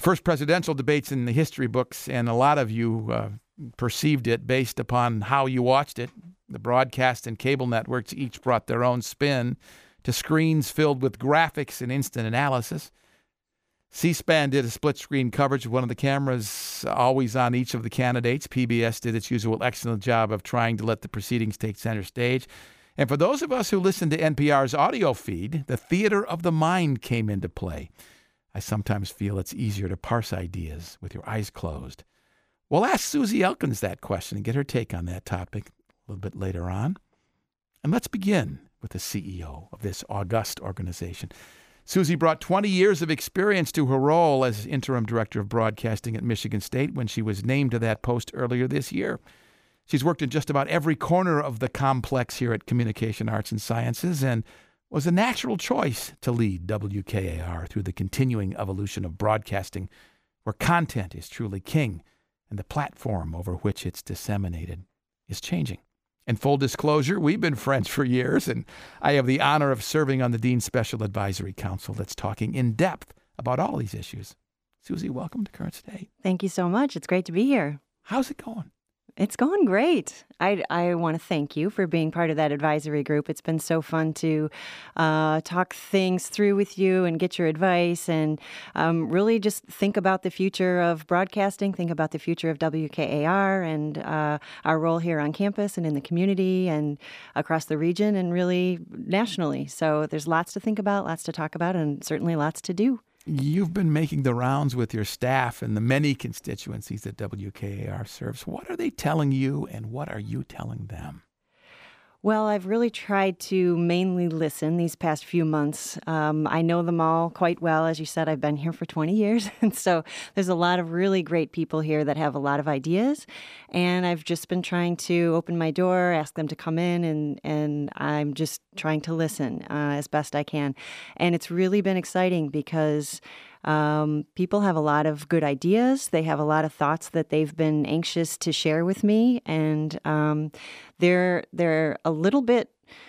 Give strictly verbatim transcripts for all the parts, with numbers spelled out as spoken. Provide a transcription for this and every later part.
First presidential debates in the history books, and a lot of you uh, perceived it based upon how you watched it. The broadcast and cable networks each brought their own spin to screens filled with graphics and instant analysis. C-SPAN did a split-screen coverage with one of the cameras always on each of the candidates. P B S did its usual excellent job of trying to let the proceedings take center stage. And for those of us who listen to N P R's audio feed, the theater of the mind came into play. I sometimes feel it's easier to parse ideas with your eyes closed. We'll ask Susie Elkins that question and get her take on that topic a little bit later on. And let's begin with the C E O of this august organization. Susie brought twenty years of experience to her role as interim director of broadcasting at Michigan State when she was named to that post earlier this year. She's worked in just about every corner of the complex here at Communication Arts and Sciences and was a natural choice to lead W K A R through the continuing evolution of broadcasting, where content is truly king and the platform over which it's disseminated is changing. In full disclosure, we've been friends for years, and I have the honor of serving on the Dean's Special Advisory Council that's talking in depth about all these issues. Susie, welcome to Current State. Thank you so much. It's great to be here. How's it going? It's going great. I, I want to thank you for being part of that advisory group. It's been so fun to uh, talk things through with you and get your advice and um, really just think about the future of broadcasting, think about the future of W K A R and uh, our role here on campus and in the community and across the region and really nationally. So there's lots to think about, lots to talk about, and certainly lots to do. You've been making the rounds with your staff and the many constituencies that W K A R serves. What are they telling you, and what are you telling them? Well, I've really tried to mainly listen these past few months. Um, I know them all quite well. As you said, I've been here for twenty years. And so there's a lot of really great people here that have a lot of ideas. And I've just been trying to open my door, ask them to come in, and, and I'm just trying to listen uh, as best I can. And it's really been exciting because Um, people have a lot of good ideas. They have a lot of thoughts that they've been anxious to share with me, and um, they're they're a little bit,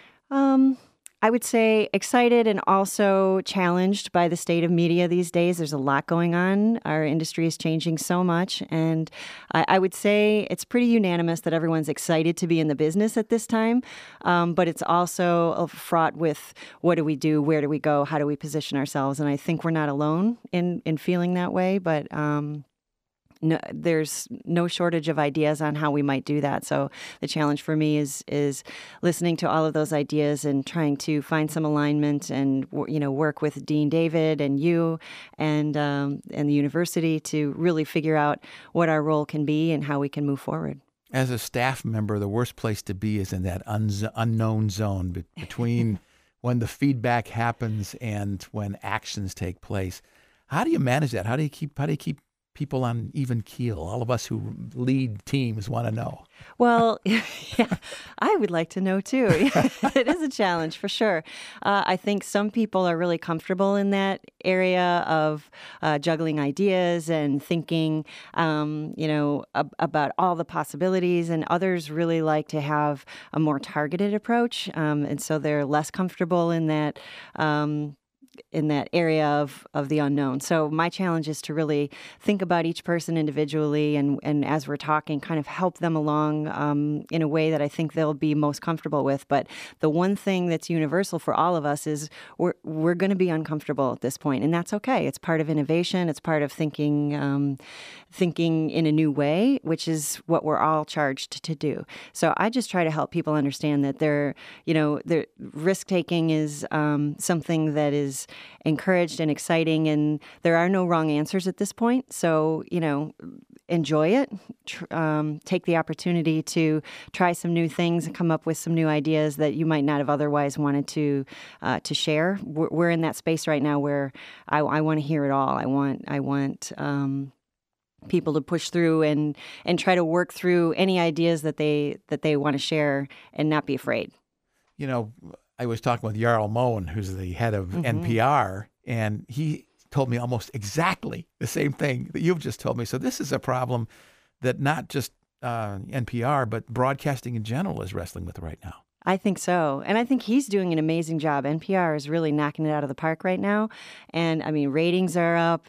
um, I would say, excited and also challenged by the state of media these days. There's a lot going on. Our industry is changing so much, and I, I would say it's pretty unanimous that everyone's excited to be in the business at this time, um, but it's also fraught with what do we do, where do we go, how do we position ourselves, and I think we're not alone in, in feeling that way, but um, No, there's no shortage of ideas on how we might do that. So the challenge for me is is listening to all of those ideas and trying to find some alignment and, you know, work with Dean David and you and um, and the university to really figure out what our role can be and how we can move forward. As a staff member, the worst place to be is in that un- unknown zone be- between when the feedback happens and when actions take place. How do you manage that? How do you keep? How do you keep people on even keel? All of us who lead teams want to know. Well, yeah, I would like to know too. It is a challenge for sure. Uh, I think some people are really comfortable in that area of uh, juggling ideas and thinking, um, you know, ab- about all the possibilities, and others really like to have a more targeted approach, um, and so they're less comfortable in that. Um, in that area of, of the unknown. So my challenge is to really think about each person individually and, and as we're talking, kind of help them along um, in a way that I think they'll be most comfortable with. But the one thing that's universal for all of us is we're, we're going to be uncomfortable at this point, and that's okay. It's part of innovation. It's part of thinking, um, thinking in a new way, which is what we're all charged to do. So I just try to help people understand that they're, you know, they're, risk-taking is um, something that is encouraged and exciting, and there are no wrong answers at this point. So, you know, enjoy it, tr- um, take the opportunity to try some new things and come up with some new ideas that you might not have otherwise wanted to uh, to share. We're, we're in that space right now where I, I want to hear it all. I want, I want um, people to push through and and try to work through any ideas that they that they want to share and not be afraid. You know, I was talking with Jarl Moen, who's the head of mm-hmm. N P R, and he told me almost exactly the same thing that you've just told me. So this is a problem that not just uh, N P R, but broadcasting in general is wrestling with right now. I think so. And I think he's doing an amazing job. N P R is really knocking it out of the park right now. And I mean, ratings are up.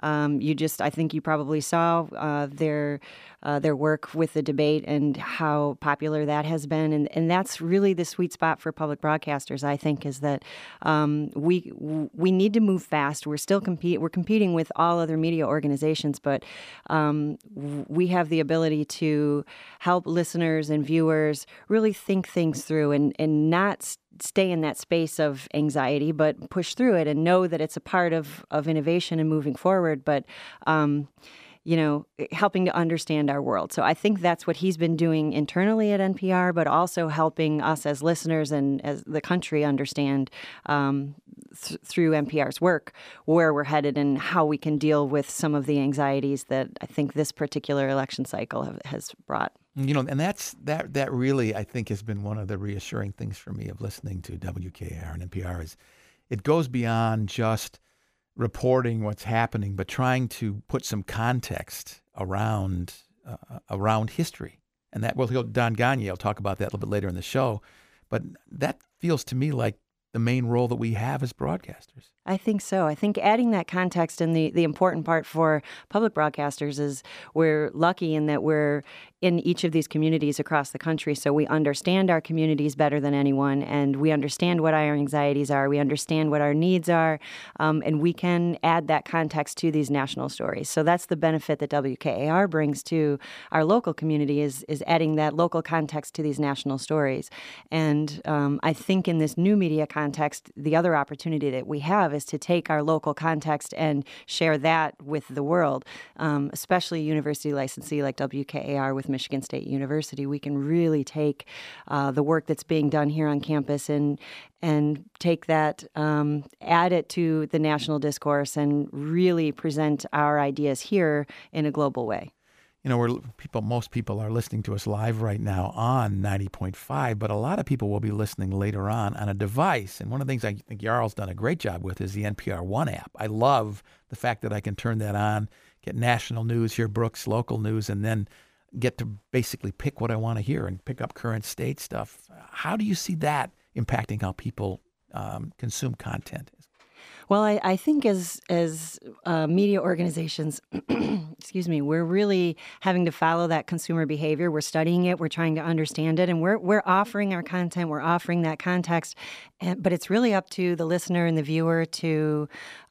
Um, you just, I think you probably saw uh, their uh, their work with the debate and how popular that has been, and and that's really the sweet spot for public broadcasters. I think is that um, we we need to move fast. We're still compete. We're competing with all other media organizations, but um, we have the ability to help listeners and viewers really think things through and and not stay in that space of anxiety, but push through it and know that it's a part of, of innovation and moving forward, but, um, you know, helping to understand our world. So I think that's what he's been doing internally at N P R, but also helping us as listeners and as the country understand um, th- through N P R's work where we're headed and how we can deal with some of the anxieties that I think this particular election cycle have, has brought. You know, and that's that that really, I think, has been one of the reassuring things for me of listening to W K A R and N P R is it goes beyond just reporting what's happening, but trying to put some context around uh, around history. And that, well, Don Gagné will talk about that a little bit later in the show. But that feels to me like the main role that we have as broadcasters. I think so. I think adding that context and the, the important part for public broadcasters is we're lucky in that we're in each of these communities across the country, so we understand our communities better than anyone, and we understand what our anxieties are, we understand what our needs are, um, and we can add that context to these national stories. So that's the benefit that W K A R brings to our local community is, is adding that local context to these national stories. And um, I think in this new media context, the other opportunity that we have is to take our local context and share that with the world, um, especially university licensee like W K A R with Michigan State University. We can really take uh, the work that's being done here on campus and and take that, um, add it to the national discourse and really present our ideas here in a global way. You know, we're people. Most people are listening to us live right now on ninety point five, but a lot of people will be listening later on on a device. And one of the things I think Jarl's done a great job with is the N P R One app. I love the fact that I can turn that on, get national news, hear Brooks local news, and then get to basically pick what I want to hear and pick up current state stuff. How do you see that impacting how people um, consume content? Well, I, I think as as uh, media organizations, excuse me, we're really having to follow that consumer behavior. We're studying it. We're trying to understand it, and we're we're offering our content. We're offering that context, and, but it's really up to the listener and the viewer to.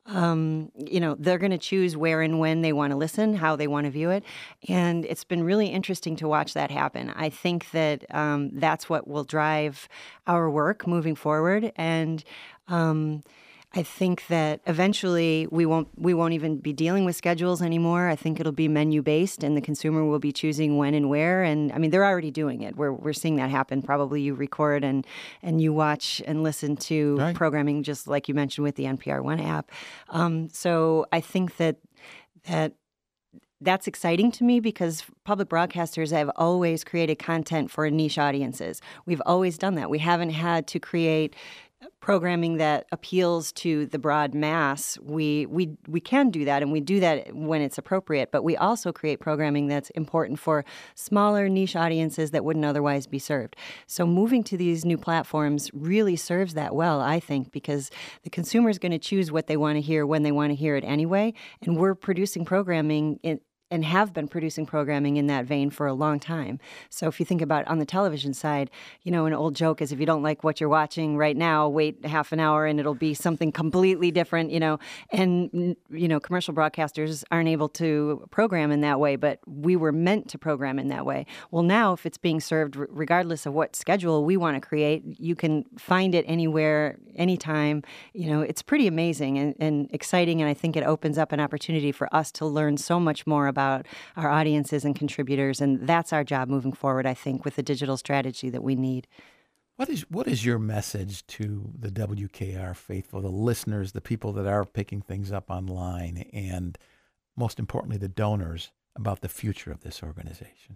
Um, you know, they're going to choose where and when they want to listen, how they want to view it. And it's been really interesting to watch that happen. I think that um, that's what will drive our work moving forward. And um, I think that eventually we won't we won't even be dealing with schedules anymore. I think it'll be menu based, and the consumer will be choosing when and where. And I mean, they're already doing it. We're we're seeing that happen. Probably you record and and you watch and listen to right. programming, just like you mentioned with the N P R One app. Um, so I think that that. That's exciting to me because public broadcasters have always created content for niche audiences. We've always done that. We haven't had to create programming that appeals to the broad mass. We we we can do that, and we do that when it's appropriate, but we also create programming that's important for smaller niche audiences that wouldn't otherwise be served. So moving to these new platforms really serves that well, I think, because the consumer is going to choose what they want to hear when they want to hear it anyway, and we're producing programming in and have been producing programming in that vein for a long time. So if you think about on the television side, you know, an old joke is if you don't like what you're watching right now, wait half an hour and it'll be something completely different, you know. And, you know, commercial broadcasters aren't able to program in that way, but we were meant to program in that way. Well, now if it's being served regardless of what schedule we want to create, you can find it anywhere, anytime. You know, it's pretty amazing and, and exciting, and I think it opens up an opportunity for us to learn so much more about about our audiences and contributors, and that's our job moving forward, I think, with the digital strategy that we need. What is what is your message to the W K R faithful, the listeners, the people that are picking things up online, and most importantly, the donors about the future of this organization?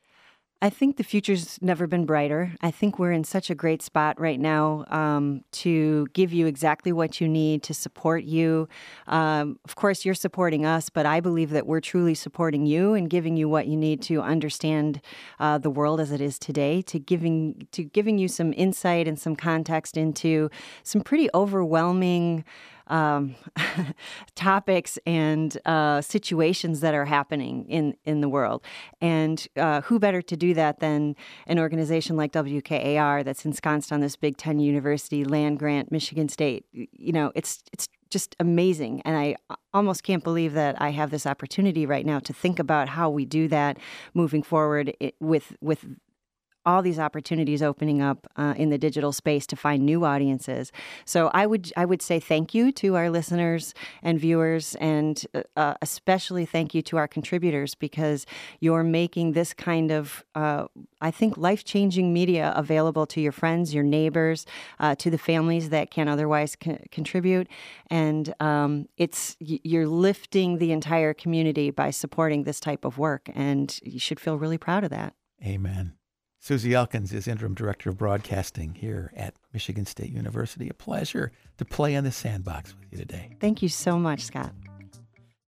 I think the future's never been brighter. I think we're in such a great spot right now um, to give you exactly what you need to support you. Um, of course, you're supporting us, but I believe that we're truly supporting you and giving you what you need to understand uh, the world as it is today, to giving to giving you some insight and some context into some pretty overwhelming um, topics and uh, situations that are happening in, in the world. And uh, who better to do that than an organization like W K A R that's ensconced on this Big Ten University land grant, Michigan State. You know, it's it's just amazing. And I almost can't believe that I have this opportunity right now to think about how we do that moving forward with with all these opportunities opening up uh, in the digital space to find new audiences. So I would I would say thank you to our listeners and viewers, and uh, especially thank you to our contributors, because you're making this kind of, uh, I think, life-changing media available to your friends, your neighbors, uh, to the families that can't otherwise co- contribute. And um, it's you're lifting the entire community by supporting this type of work, and you should feel really proud of that. Amen. Susie Elkins is Interim Director of Broadcasting here at Michigan State University. A pleasure to play in the sandbox with you today. Thank you so much, Scott.